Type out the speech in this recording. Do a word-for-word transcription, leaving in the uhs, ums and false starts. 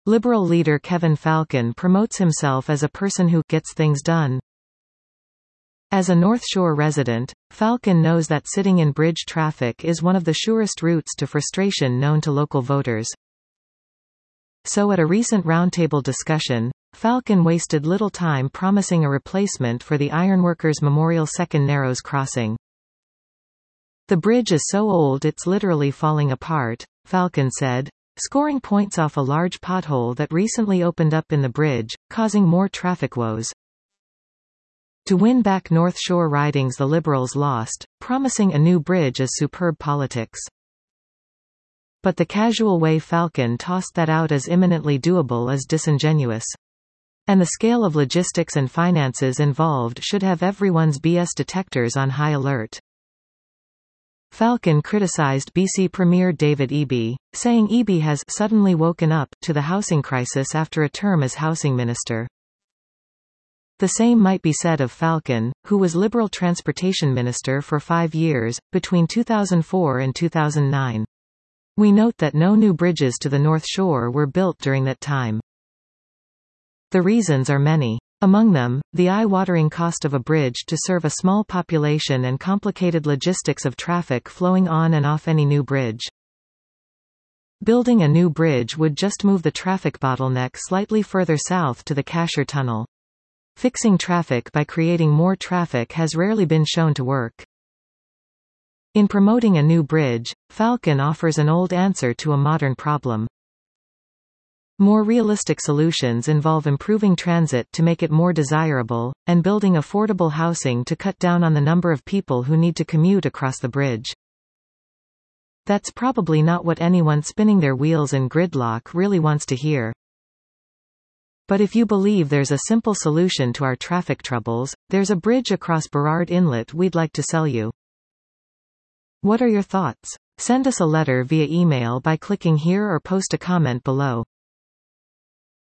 Liberal leader Kevin Falcon promotes himself as a person who gets things done. As a North Shore resident, Falcon knows that sitting in bridge traffic is one of the surest routes to frustration known to local voters. So at a recent roundtable discussion, Falcon wasted little time promising a replacement for the Ironworkers Memorial Second Narrows crossing. "The bridge is so old it's literally falling apart," Falcon said, scoring points off a large pothole that recently opened up in the bridge, causing more traffic woes. To win back North Shore ridings the Liberals lost, promising a new bridge is superb politics. But the casual way Falcon tossed that out as imminently doable is disingenuous. And the scale of logistics and finances involved should have everyone's B S detectors on high alert. Falcon criticized B C Premier David Eby, saying Eby has suddenly woken up to the housing crisis after a term as housing minister. The same might be said of Falcon, who was Liberal Transportation Minister for five years, between two thousand four and two thousand nine. We note that no new bridges to the North Shore were built during that time. The reasons are many. Among them, the eye-watering cost of a bridge to serve a small population and complicated logistics of traffic flowing on and off any new bridge. Building a new bridge would just move the traffic bottleneck slightly further south to the Casher Tunnel. Fixing traffic by creating more traffic has rarely been shown to work. In promoting a new bridge, Falcon offers an old answer to a modern problem. More realistic solutions involve improving transit to make it more desirable, and building affordable housing to cut down on the number of people who need to commute across the bridge. That's probably not what anyone spinning their wheels in gridlock really wants to hear. But if you believe there's a simple solution to our traffic troubles, there's a bridge across Burrard Inlet we'd like to sell you. What are your thoughts? Send us a letter via email by clicking here or post a comment below.